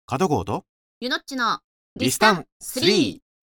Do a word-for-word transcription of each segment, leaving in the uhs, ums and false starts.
角郷とゆのっちのリスタンスリー。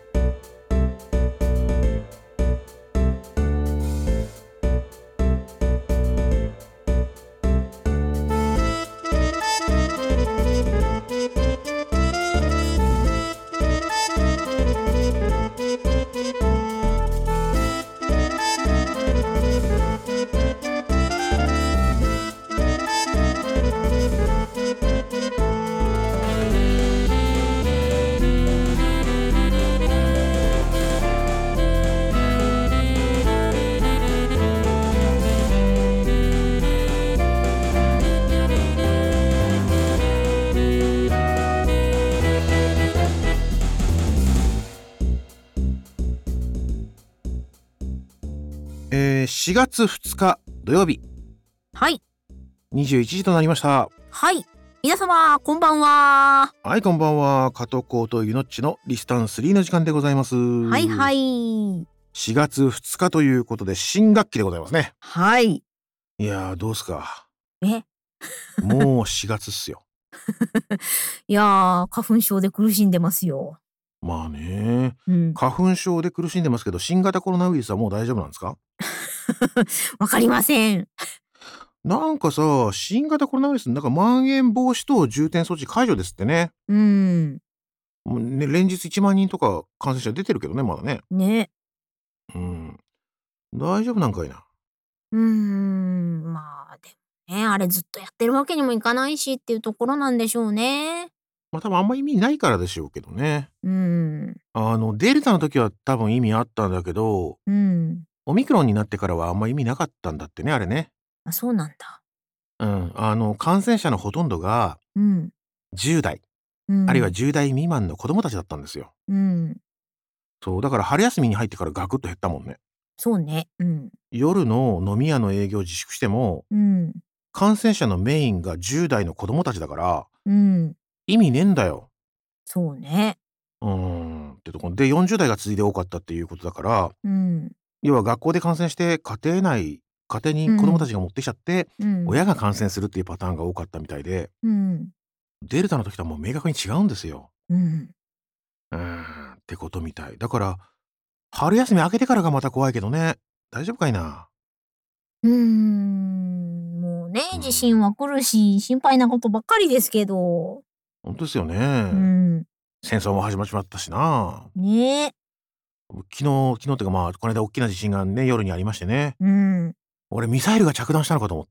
えー、しがつふつか土曜日はいにじゅういちじとなりました。 はい皆様こんばんは。 はい、こんばんは。角郷とゆのっちのリスタンスリーの時間でございます。 はいはいしがつふつかということで新学期でございますね。 はいいやー、どうすか。 えもうしがつっすよ。 いやー花粉症で苦しんでますよ。 まあね、 うん、 花粉症で苦しんでますけど、新型コロナウイルスはもう大丈夫なんですか？ わかりません。 なんかさ、新型コロナウイルスなんかまん延防止等重点措置解除ですってね。 うん、 もうね、連日いちまんにんとか感染者出てるけどね、まだね。 ね。 うん。大丈夫なんかいな。 うーん、まあでもね、あれずっとやってるわけにもいかないしっていうところなんでしょうね。 まあ多分あんま意味ないからでしょうけどね。 うん、 あの、デルタの時は多分意味あったんだけど、 うん、 オミクロンになってからはあんま意味なかったんだってね、あれね。 あ、そうなんだ。 うん。あの、感染者のほとんどがうん、 じゅう代、 うん、 あるいはじゅう代未満の子供たちだったんですよ。 うん、 そう、だから春休みに入ってからガクッと減ったもんね。 そうね。うん、 夜の飲み屋の営業を自粛しても、 うん、 感染者のメインがじゅう代の子供たちだから、 うん、 意味ねえんだよ。 そうね。 うーん、ってとこで、よんじゅう代が続いて多かったっていうことだから、 うん、 要は学校で感染して家庭内家庭に子供たうん、 ちが持ってきちゃって、 うん、 親が感染するっていうパターンが多かったみたいで、 うん、 デルタの時とはもう明確に違うんですよ。 うん。 うーん、ってことみたい。だから、春休み明けてからがまた怖いけどね。大丈夫かいな。 うーん、もうね、 うん、 地震は来るし、心配なことばっかりですけど。 ほんとですようね。 ん、 戦争も始まっちまったしな。 ね。 昨日昨日っていうか、まあ、この間おっきな地震がね、夜にありましてね。 うん。 俺ミサイルが着弾したのかと思った。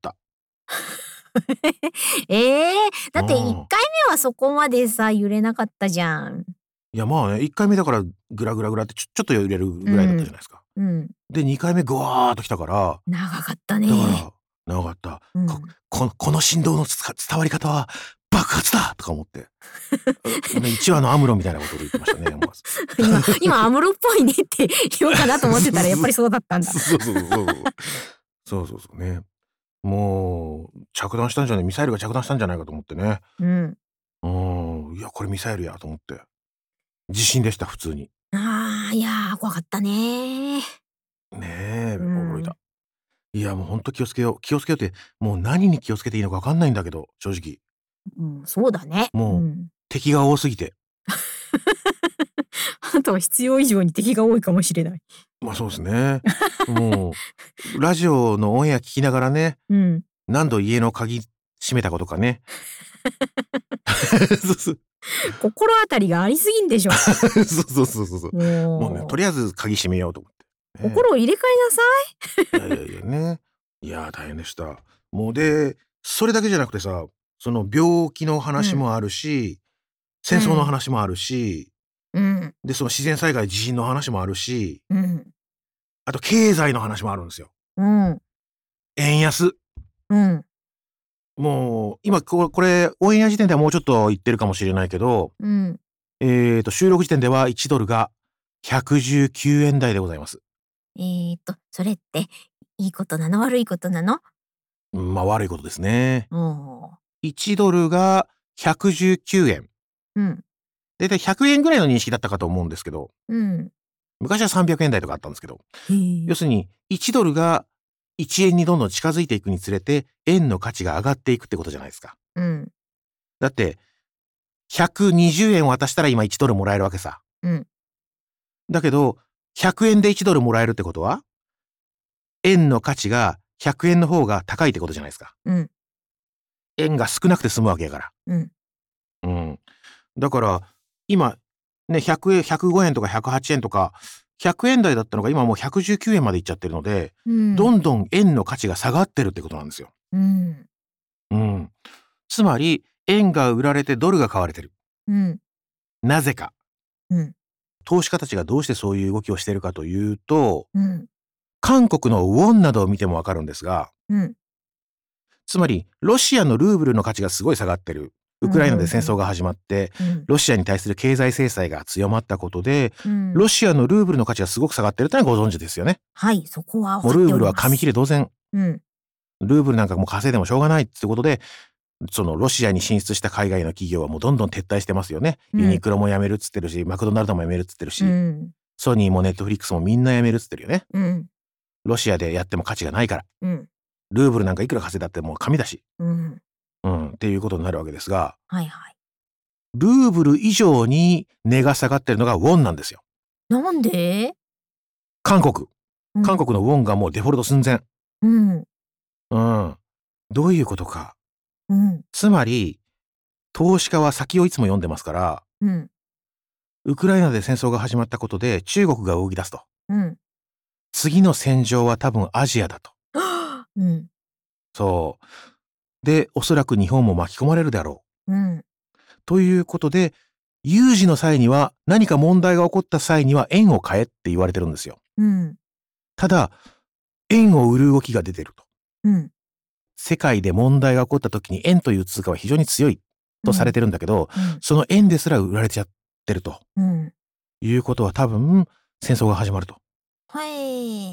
ええ、だって1 うん。 回目はそこまでさ、揺れなかったじゃん。 いや、まあね、いっかいめだからグラグラグラってちょちょっと揺れるぐらいだったじゃうん、 ないですか。 うん。 で、にかいめグワーっと来たから、 長かったね。 だから、長かった。こうん。 ここの振動のつか伝わり方は爆発だとか思って。うね、いちわのアムロみたいなことを言ってましたね、思わず。 今今アムロっぽいねって言おうかなと思ってたらやっぱりそうだったんだ。 そうそうそうそう。そうそうそうね。もう着弾したんじゃないミサイルが着弾したんじゃないかと思ってね。 うん。 うーん、いや、これミサイルやと思って。地震でした、普通に。 ああ、いや、怖かったね。 ねえ、 うん。 驚いた。いや、もうほんと気をつけよう。気をつけようって、もう何に気をつけていいのか分かんないんだけど、正直。 うん、そうだね。うもうん。 敵が多すぎて。 あなたは必要以上に敵が多いかもしれない。 ま、そうですね。もう、ラジオのオンエア聞きながらね、 うん。 何度家の鍵閉めたことかね。そうそう。 心当たりがありすぎんでしょ。 そうそうそうそうそう。もうね、ともう、 りあえず鍵閉めようと思って。ね。 心を入れ替えなさい。 いやいやいやね。いや、大変でした。もうで、それだけじゃなくてさ、その病気のうん、 話もあるし、戦争のうん、 話もあるし、 うん、 で、その自然災害、地震の話もあるし、 うん、 あと経済の話もあるんですよ。 うん、 円安。 うん、 もう、今ここれ、オンエア時点ではもうちょっと言ってるかもしれないけど、 うん。 えっと、収録時点ではいちドルがひゃくじゅうきゅうえん台でございます。 えっと、それって、いいことなの悪いことなの？ うん、ま、悪いことですね。 おお。 いちドルがひゃくじゅうきゅうえん。 うん、 だいたいひゃくえんぐらいの認識だったかと思うんですけど、 うん。 昔はさんびゃくえん台とかあったんですけど、 へえ。 要するにいちドルがいちえんにどんどん近づいていくにつれて、円の価値が上がっていくってことじゃないですか。 うん、 だって、 ひゃくにじゅうえん渡したら今いちドルもらえるわけさ。 うん。 だけど、ひゃくえんでいちドルもらえるってことは、円の価値がひゃくえんの方が高いってことじゃないですか。 うん。 円が少なくて済むわけやから。 うん。 うん。だから、今、ね、ひゃくえん、ひゃくごえんとかひゃくはちえんとか、ひゃくえん台だったのが今もうひゃくじゅうきゅうえんまでいっちゃってるので、 うん。 どんどん円の価値が下がってるってことなんですよ。 うん。 うん。つまり、円が売られてドルが買われてる。 うん。 なぜか。 うん。 投資家たちがどうしてそういう動きをしているかというと、 うん。 韓国のウォンなどを見てもわかるんですが、 うん。 つまり、ロシアのルーブルの価値がすごい下がってる。ウクライナで戦争が始まって、 うん。 ロシアに対する経済制裁が強まったことで、 うん。 ロシアのルーブルの価値がすごく下がってるってのはご存知ですよね。 はい、そこはもうルーブルは紙切れ同然。 うん。 ルーブルなんかもう稼いでもしょうがないってことで、そのロシアに進出した海外の企業はもうどんどん撤退してますよね。 うんユニクロも辞めるっつってるし、マクドナルドも辞めるっつってるし、 うん。 ソニーもネットフリックスもみんな辞めるっつってるよね。 うん。 ロシアでやっても価値がないから。 うん。 ルーブルなんかいくら稼いだってもう紙だし。 うん。 うん、っていうことになるわけですが、 はいはい。 ルーブル以上に値が下がってるのがウォンなんですよ。 なんで？ 韓国。 うん。 韓国のウォンがもうデフォルト寸前。 うん。 うん。どういうことか。 うん。 つまり、投資家は先をいつも読んでますから、 うん。 ウクライナで戦争が始まったことで中国が動き出すと。 うん。 次の戦場は多分アジアだと。 うん。 そう。で、おそらく日本も巻き込まれるであろうん。 う。ということで、有事の際には、何か問題が起こった際には円を買えって言われてるんですよ。 うん。 ただ、円を売る動きが出てると。 うん。 世界で問題が起こった時に円という通貨は非常に強いとされてるんだけど、 うん。 その円ですら売られちゃってるとうん。 いうことは多分戦争が始まると。 はい。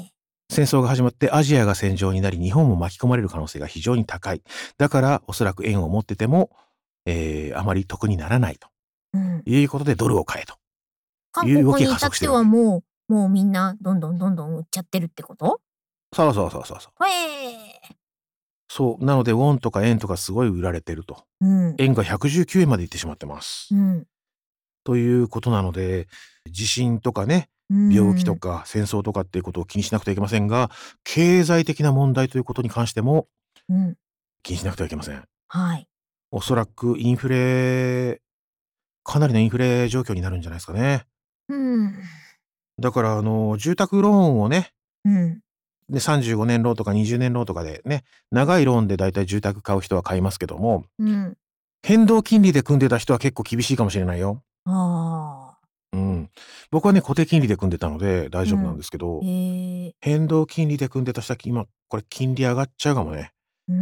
戦争が始まってアジアが戦場になり日本も巻き込まれる可能性が非常に高い。だからおそらく円を持ってても、えー、あまり得にならないとうん。 いうことでドルを買えと韓いう動き国に至ってが加速してる。 はもう、もうみんなどんどんどんどん売っちゃってるってこと？ そうそうそうそうそう。 ほえー。 そうなのでウォンとか円とかすごい売られてると。 うん。 円がひゃくじゅうきゅうえんまでいってしまってます。 うん。 ということなので、地震とかね、病気とか戦争とかっていうことを気にしなくてはいけませんが、経済的な問題ということに関してもうん。 気にしなくてはいけません。 はい。 おそらくインフレ、かなりのインフレ状況になるんじゃないですかね。 うん。 だからあの住宅ローンをね、 うん。 でさんじゅうごねんローンとかにじゅうねんローンとかでね、長いローンでだいたい住宅買う人は買いますけども、 うん。 変動金利で組んでた人は結構厳しいかもしれないよ。 ああ。 うん。僕はね、固定金利で組んでたので大丈夫なんですけど、 うん。へえ。 変動金利で組んでた人は今、これ金利上がっちゃうかもね。 うん。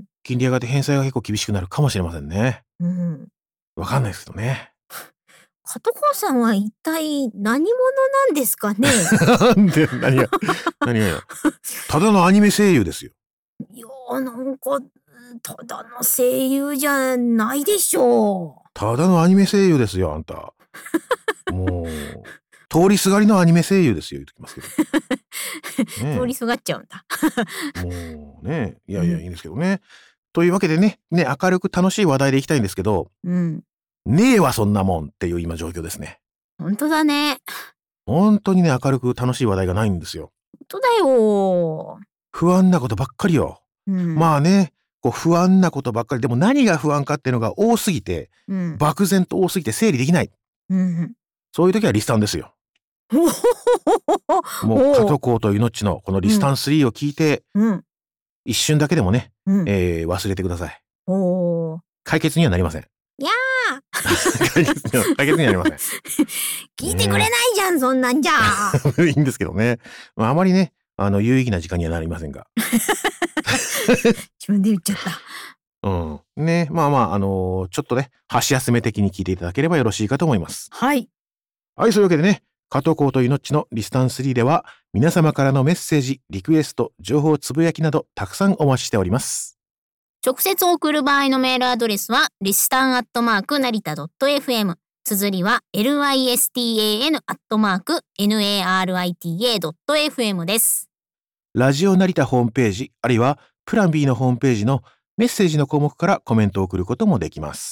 金利上がって返済が結構厳しくなるかもしれませんね。 うん。 わかんないですけどね。 加藤さんは一体何者なんですかね？ なんで、何が、何がよ。ただのアニメ声優ですよ。 いやー、なんか、ただの声優じゃないでしょう。 ただのアニメ声優ですよ、あんた。もう、通りすがりのアニメ声優ですよ、言うときますけど。ねえ通りすがっちゃうんだ。 もうね、いやいや、 うんいいんですけどね。というわけでね、ね、明るく楽しい話題でいきたいんですけど、 うん。 ねえわ、そんなもんっていう今状況ですね。 ほんとだね。 本当にね、明るく楽しい話題がないんですよ。 ほんとだよ。 不安なことばっかりよ。 うん。 まあね、こう不安なことばっかり。でも何が不安かっていうのが多すぎて、 うん。 漠然と多すぎて整理できない。 うん。 そういう時はリスタンですよ。 ほほほほもう、加藤公と命のこのリスタンスリーを聞いて、 うん。 一瞬だけでもね、 うん。 えー、忘れてください。 おー。 解決にはなりません。 いや解決には、解決にはなりませ聞いてくれないじゃん、そんなんじゃ。 ん。いいんですけどね。まあ、あまりね、あの、有意義な時間にはなりませんが。 自分で言っちゃった。 うん。ね、まあまあ、あのーちょっとね、箸休め的に聞いていただければよろしいかと思います。 はい。 はい、そういうわけでね、加藤公と命のリスタンスリーでは、皆様からのメッセージ、リクエスト、情報つぶやきなど、たくさんお待ちしております。 直接送る場合のメールアドレスは、リスタンアットマーク成田 .fm。綴りは、エルワイエスティーエーエヌ アットマーク ナリタ .fm です。 ラジオ成田ホームページ、あるいは、プラン B のホームページのメッセージの項目からコメントを送ることもできます。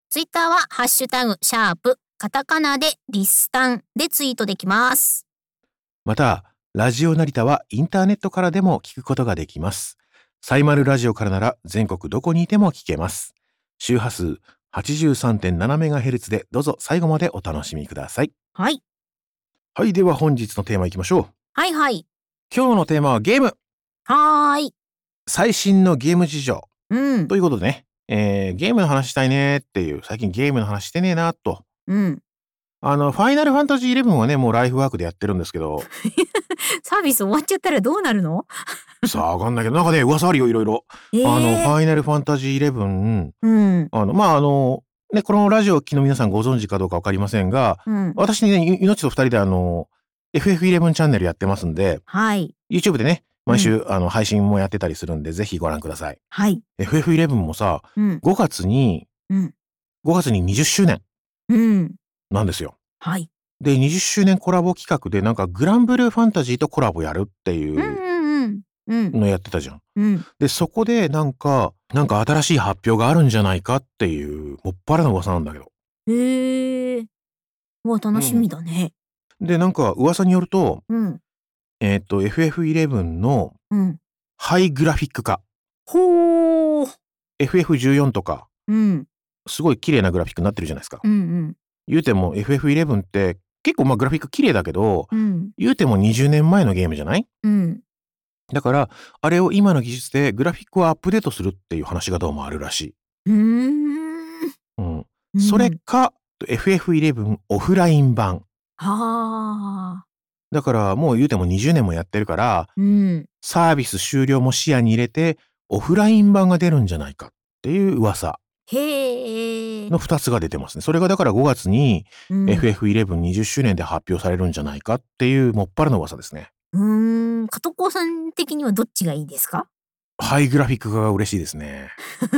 ツイッターはハッシュタグシャープカタカナでリスタンでツイートできます。 またラジオ成田はインターネットからでも聞くことができます。サイマルラジオからなら全国どこにいても聞けます。周波数 はちじゅうさんてんななメガヘルツ でどうぞ最後までお楽しみください。 はい。 はい、では本日のテーマいきましょう。 はいはい。 今日のテーマはゲーム。 はーい。 最新のゲーム事情。 うん。 ということでね、えー、ゲームの話したいねっていう、最近ゲームの話してねえなと。 うん。 あの、ファイナルファンタジーイレブンはね、もうライフワークでやってるんですけど。 サービス終わっちゃったらどうなるの？ さあ、わかんないけど、なんかね、噂あるよ、いろいろ。 えー、 あの、ファイナルファンタジーイレブン、 うん。 あの、まあ、あの、ね、このラジオを聞きの皆さんご存知かどうかわかりませんが、 うん、 私ね、命と二人であの、エフエフイレブン チャンネルやってますんで、 はい。 YouTube でね、毎週、 うん、 あの配信もやってたりするんで、ぜひご覧ください。 はい。 エフエフイレブン もさ、 うん、 ごがつに、 うん、 ごがつににじゅっしゅうねんなんですよ。 はい。 で、にじゅっしゅうねんコラボ企画で、なんかグランブルーファンタジーとコラボやるっていうのやってたじゃん。 うん、 で、そこでなんか、なんか新しい発表があるんじゃないかっていう、もっぱらの噂なんだけど。 へえ。わ、楽しみだね。 うん、で、なんか噂によると、 うん、 えっと、エフエフイレブン のハイグラフィック化。 ほー。 エフエフじゅうよん とか、 うん、 すごい綺麗なグラフィックになってるじゃないですか。 うんうん、 言うても エフエフイレブン って結構まあグラフィック綺麗だけど、 うん、 言うてもにじゅうねんまえのゲームじゃない？ うん、 だから、あれを今の技術でグラフィックをアップデートするっていう話がどうもあるらしい。 うーん。 うん。それか、エフエフイレブン オフライン版。 はあ。 だからもう言うてもにじゅうねんもやってるから、 うん、 サービス終了も視野に入れてオフライン版が出るんじゃないかっていう噂へえ。 のふたつが出てますね。それがだからごがつにうん、 エフエフイレブンにじゅっしゅうねんで発表されるんじゃないかっていうもっぱらの噂ですね。 うーん、加藤浩さん的にはどっちがいいですか？ ハイグラフィック化が嬉しいですね。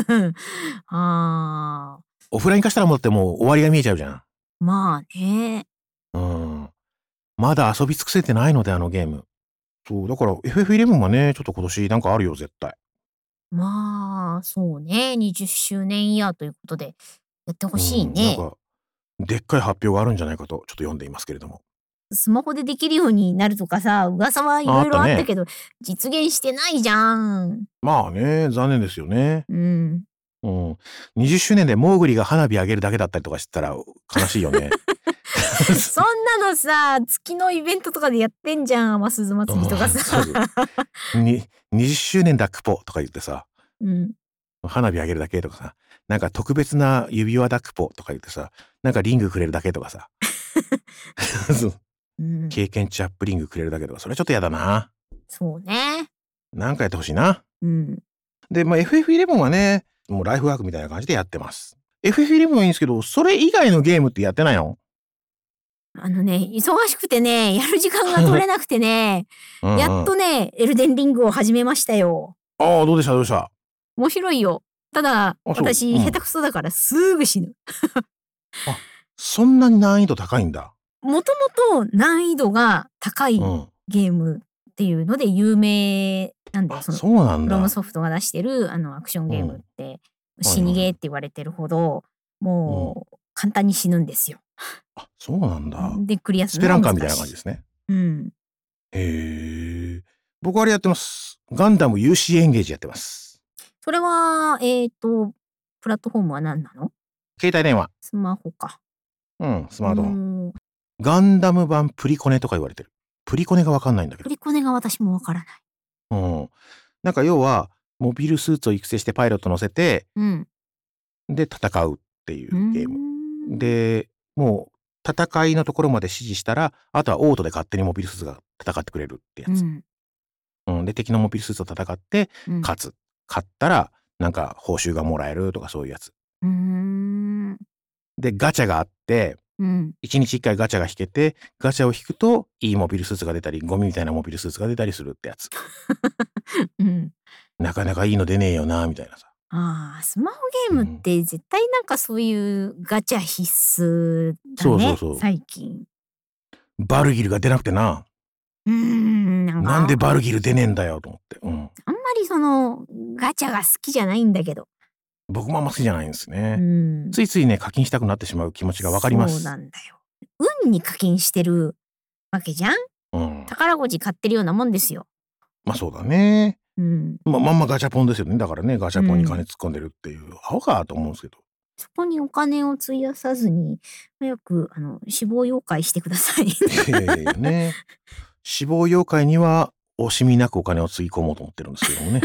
ああ。 オフライン化したらもうだってもう終わりが見えちゃうじゃん。 まあね。 うん。まだ遊び尽くせてないので、あのゲーム。そう、だから エフエフイレブン はね、ちょっと今年なんかあるよ、絶対。 まあ、そうね。にじゅっしゅうねんイヤーということで、やってほしいうん、なんね。 か、でっかい発表があるんじゃないかと、ちょっと読んでいますけれども。 スマホでできるようになるとかさ、噂はいろいろあったけど、実現してないじゃん。 まあね、残念ですよね。 うん。 うん。にじゅっしゅうねんでモーグリが花火上げるだけだったりとかしてたら悲しいよね。 そんなのさ、月のイベントとかでやってんじゃん、天鈴祭りとかさ。 ににじゅっしゅうねんだクポとか言ってさ、 うん、 花火上げるだけとかさ、なんか特別な指輪だクポとか言ってさ、なんかリングくれるだけとかさ。うん、経験値アップリングくれるだけとか、それはちょっとやだな。 そうね。 なんかやってほしいな。 うん。 で、まあ エフエフイレブン はね、もうライフワークみたいな感じでやってます。エフエフイレブン はいいんですけど、それ以外のゲームってやってないの？ あのね、忙しくてね、やる時間が取れなくてね、うんうん、やっとね、エルデンリングを始めましたよ。 ああ、どうでしたどうでした？ 面白いよ。ただ、私、うん、下手くそだからすぐ死ぬ。 あ、そんなに難易度高いんだ。 もともと難易度が高いゲームっていうので有名なんだよ。そのそうなんだ。 フロムソフトが出してるあのアクションゲームって、うん、死にゲーって言われてるほど、もう簡単に死ぬんですよ。 あ、そうなんだ。 で、クリアするのが難しい。スペランカーみたいな感じですね。 うん。 へえ。僕あれやってます。ガンダム ユーシー エンゲージやってます。 それは、えっと、プラットフォームは何なの？ 携帯電話。 スマホか。 うん、スマートフォン。ガンダム版プリコネとか言われてる。プリコネがわかんないんだけど。 プリコネが私もわからない。 うん。なんか要は、モビルスーツを育成してパイロット乗せて、うん、で、戦うっていうゲーム。で、もう、戦いのところまで指示したら、あとはオートで勝手にモビルスーツが戦ってくれるってやつ。うんうん、で、敵のモビルスーツと戦って、勝つ。うん、勝ったら、なんか報酬がもらえるとかそういうやつ。うーんで、ガチャがあって、うん、いちにちいっかいガチャが引けて、ガチャを引くといいモビルスーツが出たり、ゴミみたいなモビルスーツが出たりするってやつ。うん、なかなかいいの出ねえよな、みたいなさ。ああ、スマホゲームって絶対なんかそういうガチャ必須だね。そうそうそう。最近。バルギルが出なくてな。うーん、なんか。なんでバルギル出ねえんだよと思って。うん。あんまりそのガチャが好きじゃないんだけど。 僕もあんま好きじゃないんですね。 うん、 ついついね課金したくなってしまう気持ちがわかります。 そうなんだよ。運に課金してるわけじゃん、うん、宝くじ買ってるようなもんですよ。 まあそうだね。うん、まあまんまガチャポンですよね。だからねガチャポンに金突っ込んでるっていう、うん、アホかと思うんですけど。 そこにお金を費やさずに早くあの死亡妖怪してください。 ええね。死亡妖怪には惜しみなくお金をつぎ込もうと思ってるんですけどもね。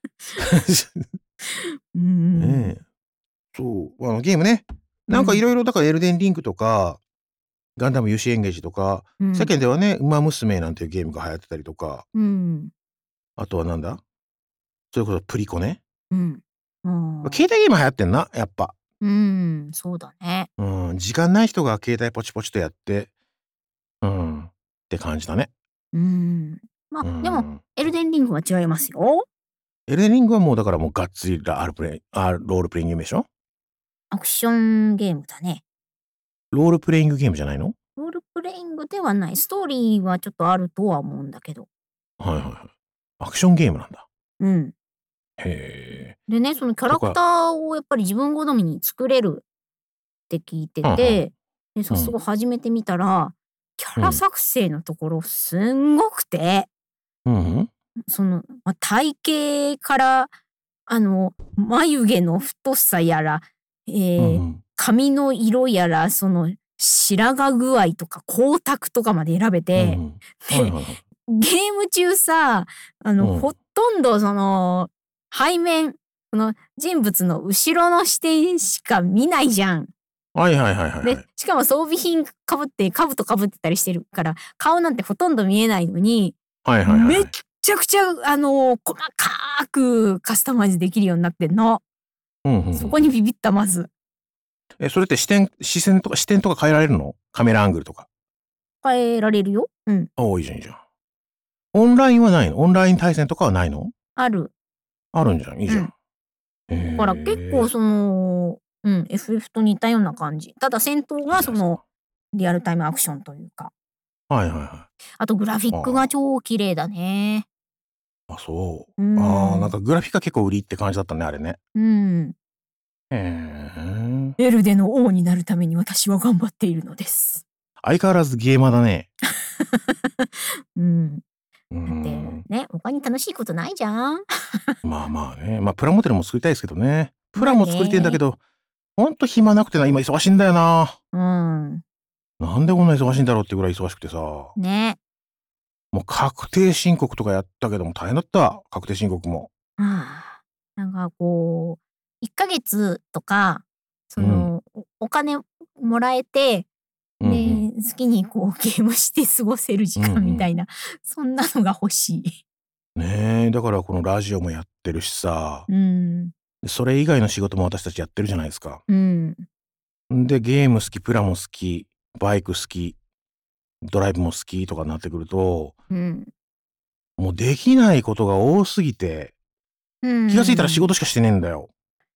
うん、ねえ。そうあのゲームね。なんかいろいろだからエルデンリングとか、ガンダムユーシーエンゲージとか、うん、世間ではね、ウマ娘なんていうゲームが流行ってたりとか、うん、あとはなんだそれこそプリコね。うん。うん、携帯ゲーム流行ってんな、やっぱ。 うん、そうだね。 うん、時間ない人が携帯ポチポチとやって、うん、って感じだね。 うん。まあ、うん、でも、エルデンリングは違いますよ。 エルデンリングはもうだからもうがっつりラールプレイ、あ、ロールプレイングゲームでしょ？ アクションゲームだね。 ロールプレイングゲームじゃないの？ ロールプレイングではない。ストーリーはちょっとあるとは思うんだけど。 はいはいはい。アクションゲームなんだ。 うん。 へえ。 でね、そのキャラクターをやっぱり自分好みに作れるって聞いてて、うんうん、で早速始めてみたら、うん、キャラ作成のところすんごくて、うんうん、その、まあ、体型からあの眉毛の太さやら、えーうんうん、髪の色やら、その白髪具合とか光沢とかまで選べて、うんうん、で、はいはいはい、ゲーム中さ、あの、うん、ほとんどその背面、この人物の後ろの視点しか見ないじゃん。 はいはいはいはい。 で、しかも装備品かぶって、兜かぶってたりしてるから、顔なんてほとんど見えないのに、はいはいはい、めっちゃくちゃ、あのー、細かくカスタマイズできるようになってんの。うんうんうん、そこにビビった、まず。 え、それって視点、視線とか、視点とか変えられるの？カメラアングルとか。 変えられるよ。うん。 ああ、いいじゃんいいじゃん。オンラインはないの？オンライン対戦とかはないの？ ある。 あるんじゃん。いいじゃん。 うん、だから結構その、うん、エフエフ と似たような感じ。ただ戦闘がそのリアルタイムアクションというか。 はいはいはい。 あとグラフィックが超綺麗だね。 あ、そう。うん、ああ、なんかグラフィックが結構売りって感じだったね、あれね。うん。 へえ。エルデの王になるために私は頑張っているのです。 相変わらずゲーマーだね。 うん。だってね、他に楽しいことないじゃん。 まあまあね。まあプラモデルも作りたいですけどね。プラも作りてんだけど、ほんと暇なくてな、今忙しいんだよな。うん。なんでこんな忙しいんだろうってぐらい忙しくてさ。ね。もう確定申告とかやったけども大変だった。確定申告も。はあ、 なんかこう、いっかげつとか、その、うん、お金もらえて、で、うんうん、好きにこうゲームして過ごせる時間みたいな、うんうん、そんなのが欲しい。 ねえ、だからこのラジオもやってるしさ、うん、それ以外の仕事も私たちやってるじゃないですか。うん、でゲーム好き、プラも好き、バイク好き、ドライブも好きとかになってくると、うん、もうできないことが多すぎて、うん、気がついたら仕事しかしてねえんだよ。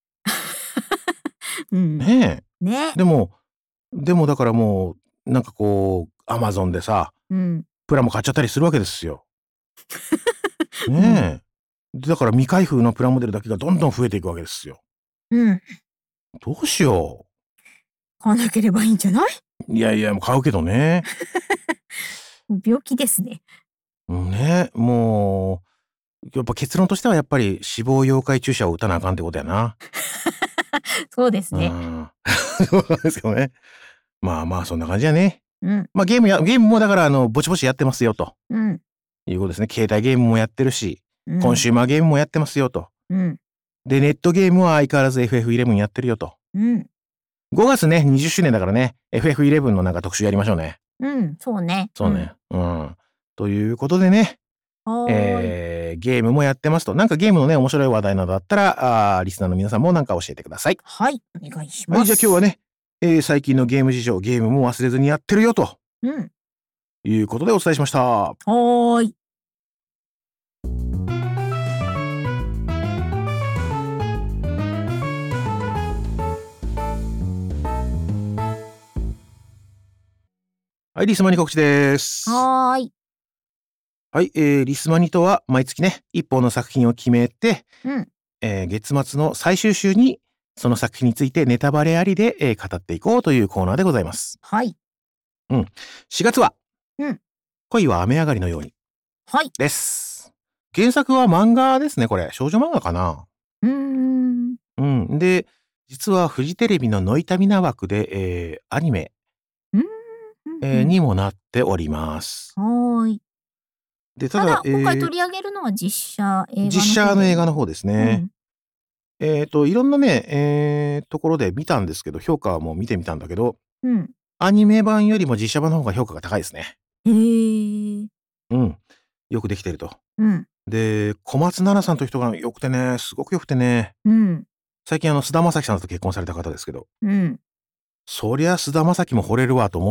うん、ねえ。ね。でもでもだからもうなんかこうアマゾンでさ、うん、プラも買っちゃったりするわけですよ。ねえ、うん、だから未開封のプラモデルだけがどんどん増えていくわけですよ。うん。どうしよう。 買わなければいいんじゃない？ いやいや、もう買うけどね。 病気ですね。 ね、もうやっぱ結論としてはやっぱり死亡妖怪注射を打たなあかんってことやな。 そうですね。 そうなんですよね。まあまあそんな感じやね。うん、まあゲームやゲームもだからあのぼちぼちやってますよと、うん、いうことですね。携帯ゲームもやってるし、うん、コンシューマーゲームもやってますよと。うん、でネットゲームは相変わらず エフエフイレブン やってるよと。うん、ごがつねにじゅっしゅうねんだからね エフエフイレブン のなんか特集やりましょうね。 うん、そうね。 そうね。うん。うん、ということでね。えー、ゲームもやってますと。なんかゲームのね、面白い話題などあったら、あリスナーの皆さんもなんか教えてください。 はい、お願いします。 はい、じゃあ今日はね、えー、最近のゲーム事情、ゲームも忘れずにやってるよと。うん。いうことでお伝えしました。はーい。はい、リスマニ告知です。 はーい。 はい、えー、リスマニとは毎月ね、一本の作品を決めて、うん、えー、月末の最終週にその作品についてネタバレありで、えー、語っていこうというコーナーでございます。 はい。 うん。しがつは、 うん。 恋は雨上がりのように。 はい。 です。原作は漫画ですね、これ。少女漫画かな。 うーん。 うん。で、実はフジテレビのノイタミナ枠で、えー、アニメ、 うん。 えー、にもなっております。 はーい。 で、ただ、 ただ、 えー、 今回取り上げるのは実写映画の方で。 実写の映画の方ですね。 うん、 えっと、いろんなね、えー、ところで見たんですけど、評価はもう見てみたんだけど、 うん、 アニメ版よりも実写版の方が評価が高いですね。 へー。 うん。よくできてると。 うん。 で、小松菜奈さんという人が良くてね、すごく良くてね。 うん。 最近あの、菅田将暉さんと結婚された方ですけど。 うん。 そりゃ菅田将暉も惚れるわと思った。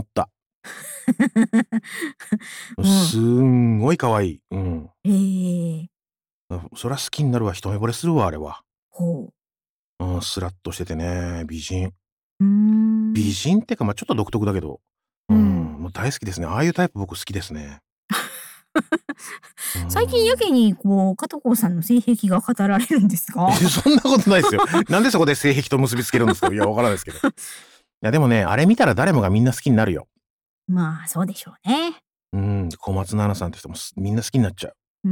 うん、 すんごい可愛い。うん。 へー。 そりゃ好きになるわ、一目惚れするわ、あれは。 ほう。うん、スラッとしててね、美人。 う。うーん。 美人ってか、まあちょっと独特だけど。 ううん、もう大好きですね。ああいうタイプ僕好きですね。 最近やけにこう加藤浩さんの性癖が語られるんですか？ そんなことないですよ。なんでそこで性癖と結びつけるんですか？いや、わからないですけど。いや、でもね、あれ見たら誰もがみんな好きになるよ。 まあ、そうでしょうね。 うん、小松菜奈さんって人もみんな好きになっちゃう。うん。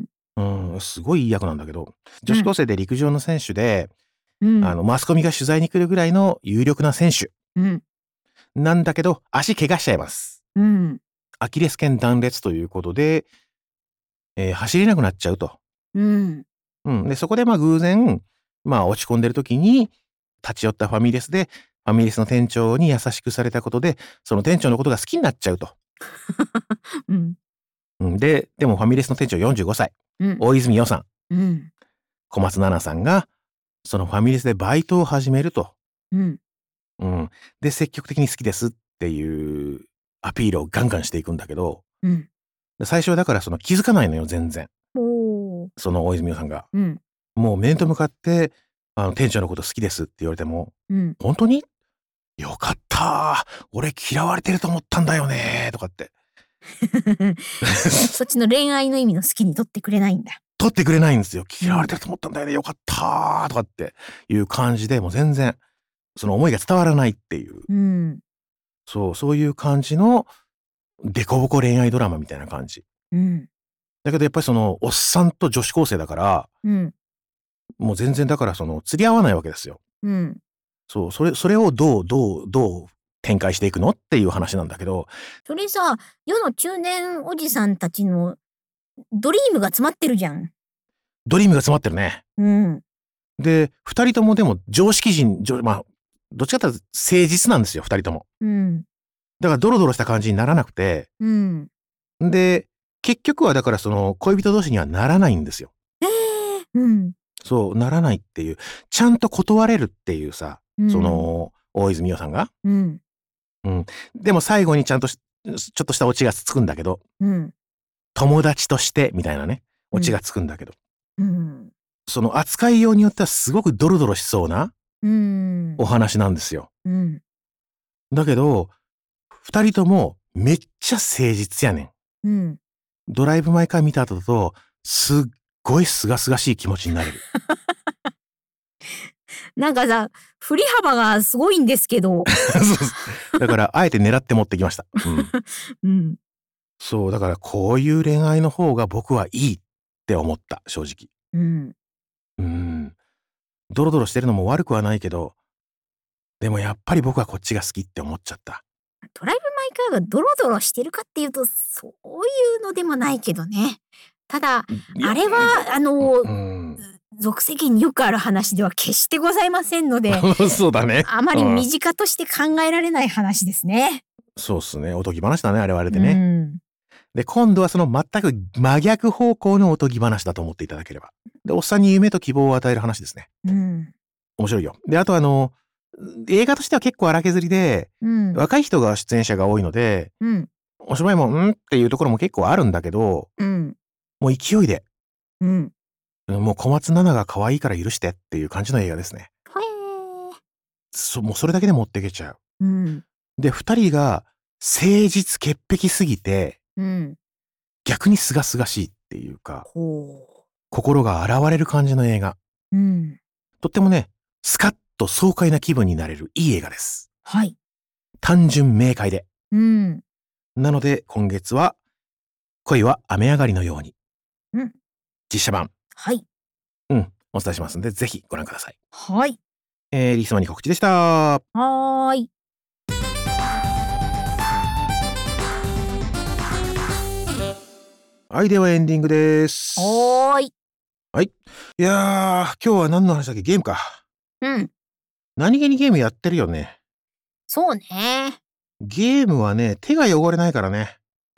う。うん、すごいいい役なんだけど、女子高生で陸上の選手で、 うん、 あの、マスコミが取材に来るぐらいの有力な選手。 うん。 なんだけど、足怪我しちゃいます。 うん。 アキレス腱断裂ということで、えー、走れなくなっちゃうと。 うん。 うん。で、そこでまあ偶然、まあ落ち込んでる時に、立ち寄ったファミレスで、ファミレスの店長に優しくされたことで、その店長のことが好きになっちゃうと。 うん。 うん、で、でもファミレスの店長よんじゅうごさい。うん、大泉洋さん。うん。小松菜奈さんが、そのファミレスでバイトを始めると。うん。うん。で、積極的に好きですっていうアピールをガンガンしていくんだけど、うん。最初はだからその気づかないのよ、全然。その大泉洋さんが。うん。もう面と向かって、あの、店長のこと好きですって言われても、うん。本当に？よかったー。俺嫌われてると思ったんだよねーとかって。 そっちの恋愛の意味の好きに取ってくれないんだ。 取ってくれないんですよ。嫌われてると思ったんだよね。よかったーとかっていう感じで、もう全然、その思いが伝わらないっていう。うん。そう、そういう感じの、デコボコ恋愛ドラマみたいな感じ。うん。だけどやっぱりその、おっさんと女子高生だから、うん。もう全然だからその、釣り合わないわけですよ。うん。そう、それ、それをどう、どう、どう展開していくのっていう話なんだけど。 それさ、世の中年おじさんたちのドリームが詰まってるじゃん。 ドリームが詰まってるね。 うん。 で、二人ともでも常識人、まあ、どっちかというと誠実なんですよ、二人とも。うん。だからドロドロした感じにならなくて。うん。で、結局はだからその恋人同士にはならないんですよ。 えー、うん。 そう、ならないっていう。ちゃんと断れるっていうさ、うん、その、大泉洋さんが。うん。うん。でも最後にちゃんとちょっとしたオチがつくんだけど。うん。友達としてみたいなね、オチがつくんだけど。うん。その扱いようによってはすごくドロドロしそうな、うん。お話なんですよ。うん。だけど、二人ともめっちゃ誠実やねん。うん。ドライブ・マイ・カー見た後だと、すっごいすがすがしい気持ちになれる。 なんかさ、振り幅がすごいんですけど。 そうだから、あえて狙って持ってきました。うん。うん、そう、だからこういう恋愛の方が僕はいいって思った、正直。うん。うん。ドロドロしてるのも悪くはないけど、でもやっぱり僕はこっちが好きって思っちゃった。 ドライブ・マイ・カーがドロドロしてるかっていうと、そういうのでもないけどね。ただ、あれは、あの、うん、俗世間によくある話では決してございませんので、 そうだね。 あまり身近として考えられない話ですね。 そうっすね。おとぎ話だね、あれはあれでね。うん、で、今度はその全く真逆方向のおとぎ話だと思っていただければ。で、おっさんに夢と希望を与える話ですね。うん。面白いよ。で、あとあの、映画としては結構荒削りで、うん、若い人が出演者が多いので、うん、お芝居もんっていうところも結構あるんだけど、うん、もう勢いで、うん、もう小松菜奈が可愛いから許してっていう感じの映画ですね。へー。そ、もうそれだけで持っていけちゃう。うん、で、二人が誠実潔癖すぎて、うん、逆に清々しいっていうか、心が洗われる感じの映画。うん、とってもね、スカッと爽快な気分になれるいい映画です。 はい。 単純明快で。 うん。 なので今月は恋は雨上がりのように。 うん。 実写版。 はい。 うん。お伝えしますんで、ぜひご覧ください。 はい。 えー、リスマに告知でした。 はーい。 はい、ではエンディングです。 はーい。 はい。いやー、今日は何の話だっけ？ゲームか。 うん。 何気にゲームやってるよね。 そうね。 ゲームはね、手が汚れないからね。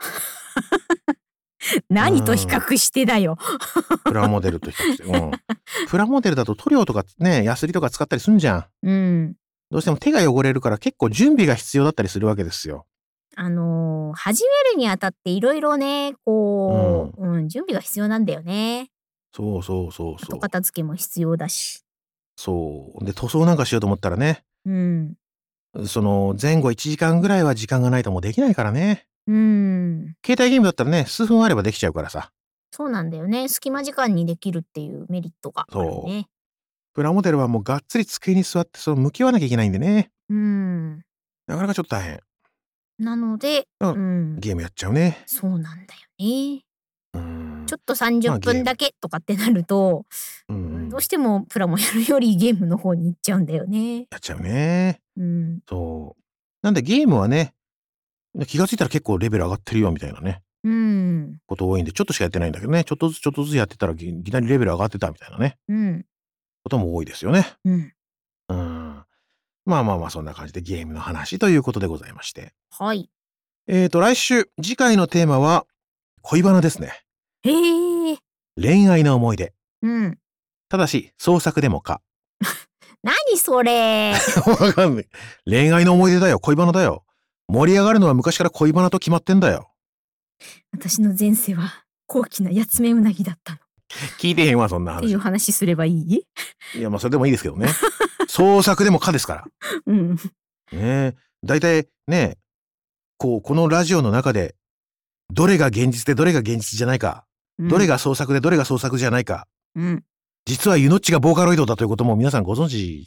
何と比較してだよ。 プラモデルと比較して。うん。プラモデルだと塗料とかね、ヤスリとか使ったりすんじゃん。 うん。 どうしても手が汚れるから結構準備が必要だったりするわけですよ。 あのー、始めるにあたっていろいろね、こう、うん、うん、準備が必要なんだよね。 そうそうそうそう。 後片付けも必要だし。 そう。で、塗装なんかしようと思ったらね。 うん。 その前後いちじかんぐらいは時間がないともうできないからね。 うん。 携帯ゲームだったらね、数分あればできちゃうからさ。 そうなんだよね。隙間時間にできるっていうメリットがあるね。 そう。プラモデルはもうがっつり机に座ってその向き合わなきゃいけないんでね。 うん。 なかなかちょっと大変。 なので、 うんうん、 ゲームやっちゃうね。 そうなんだよね。 うん。 ちょっとさんじゅっぷんだけとかってなると、 まあ、うん、 どうしてもプラモやるよりゲームの方に行っちゃうんだよね。 やっちゃうね。 うん。 そう。なんでゲームはね、気がついたら結構レベル上がってるよみたいなね。 うん。 こと多いんで、ちょっとしかやってないんだけどね。ちょっとずつちょっとずつやってたらいきなりレベル上がってたみたいなね。 うん。 ことも多いですよね。 うん。 うん。まあまあまあそんな感じでゲームの話ということでございまして。 はい。 えーと、来週、次回のテーマは恋バナですね。 へえ。 恋愛の思い出。 うん。 ただし、創作でもか。 何それ。 わかんない。恋愛の思い出だよ。恋バナだよ。盛り上がるのは昔から恋バナと決まってんだよ。 私の前世は高貴なヤツメウナギだったの。 聞いてへんわ、そんな話。 っていう話すればいい？ いや、まあそれでもいいですけどね。創作でもかですから。 うん。 ねえ。だいたいね、こう、このラジオの中で、どれが現実でどれが現実じゃないか。うん、どれが創作でどれが創作じゃないか。 うん。 実はユノッチがボーカロイドだということも皆さんご存知。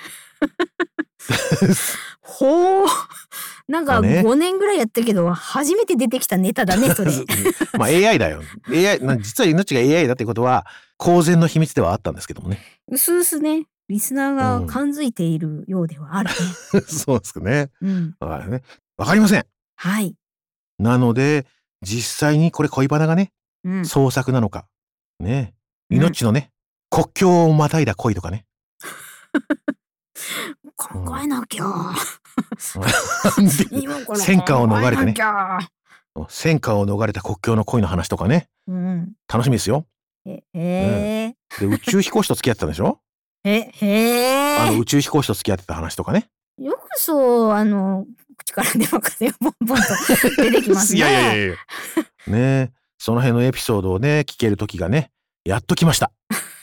ほう。なんかごねんぐらいやったけど、初めて出てきたネタだね、それ。 まあ エーアイ だよ。エーアイ、実はユノッチが エーアイ だってことは、公然の秘密ではあったんですけどもね。 うすうすね、リスナーが感づいているようではあるね。 うん、そうですかね。 うん。 わかるね。わかりません。 はい。 なので、実際にこれ恋バナがね、 うん、 創作なのか。ね。ユノッチのね、うん、国境をまたいだ恋とかね。 考えなきゃ。 戦火を逃れてね。戦火を逃れた国境の恋の話とかね。 うん、 楽しみですよ。 え、えーうん、で、宇宙飛行士と付き合ってたんでしょ？ え、へー。あの、宇宙飛行士と付き合ってた話とかね。 よくそう、あの、口から出まかせよ、ボンボンと出てきますね。 いやいやいやいや。ね、その辺のエピソードをね、聞ける時がね、やっと来ました。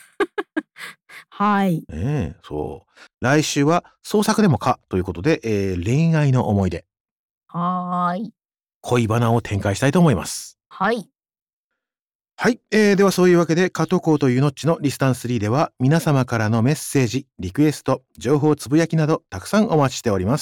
はい。 ねえ、そう。来週は創作でもかということで、えー、恋愛の思い出。 はーい。 恋バナを展開したいと思います。 はい。 はい、えー、ではそういうわけで、加藤浩とユノッチのリスタンスリーでは、皆様からのメッセージ、リクエスト、情報つぶやきなど、たくさんお待ちしております。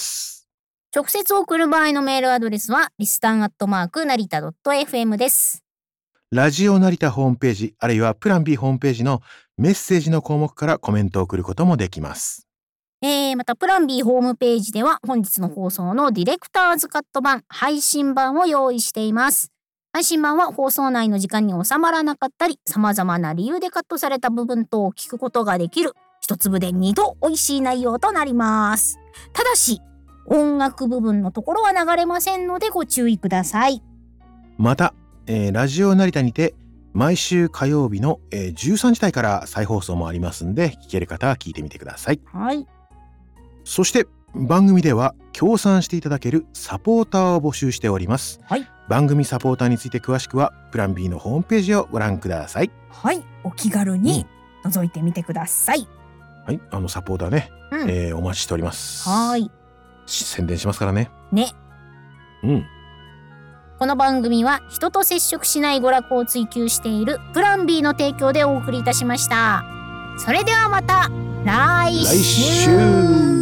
直接送る場合のメールアドレスは、リスタンアットマーク成田 .fm です。 ラジオ成田ホームページ、あるいはプラン B ホームページのメッセージの項目からコメントを送ることもできます。 えー、またプラン B ホームページでは本日の放送のディレクターズカット版、配信版を用意しています。配信版は放送内の時間に収まらなかったり、様々な理由でカットされた部分等を聞くことができる、一粒で二度美味しい内容となります。ただし、音楽部分のところは流れませんのでご注意ください。 また、えー、ラジオ成田にて毎週火曜日の、えー、じゅうさんじ台から再放送もありますんで、聞ける方は聞いてみてください。 はい。 そして番組では協賛していただけるサポーターを募集しております。 はい。 番組サポーターについて詳しくはプラン B のホームページをご覧ください。 はい、お気軽に覗いてみてください。 うん、はい、あのサポーターね、うん、えー、お待ちしております。 はい。 宣伝しますからね。 ね。 うん。 この番組は人と接触しない娯楽を追求しているプラン B の提供でお送りいたしました。それではまた。 来週。 来週